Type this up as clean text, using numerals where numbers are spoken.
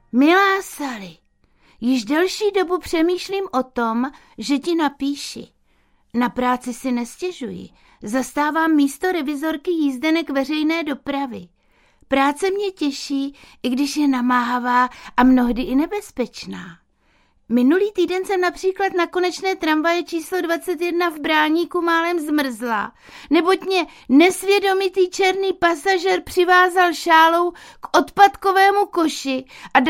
Milá Sally, již delší dobu přemýšlím o tom, že ti napíši. Na práci si nestěžuji. Zastávám místo revizorky jízdenek veřejné dopravy. Práce mě těší, i když je namáhavá a mnohdy i nebezpečná. Minulý týden jsem například na konečné tramvaje číslo 21 v Bráníku málem zmrzla, neboť mě nesvědomitý černý pasažér přivázal šálou k odpadkovému koši a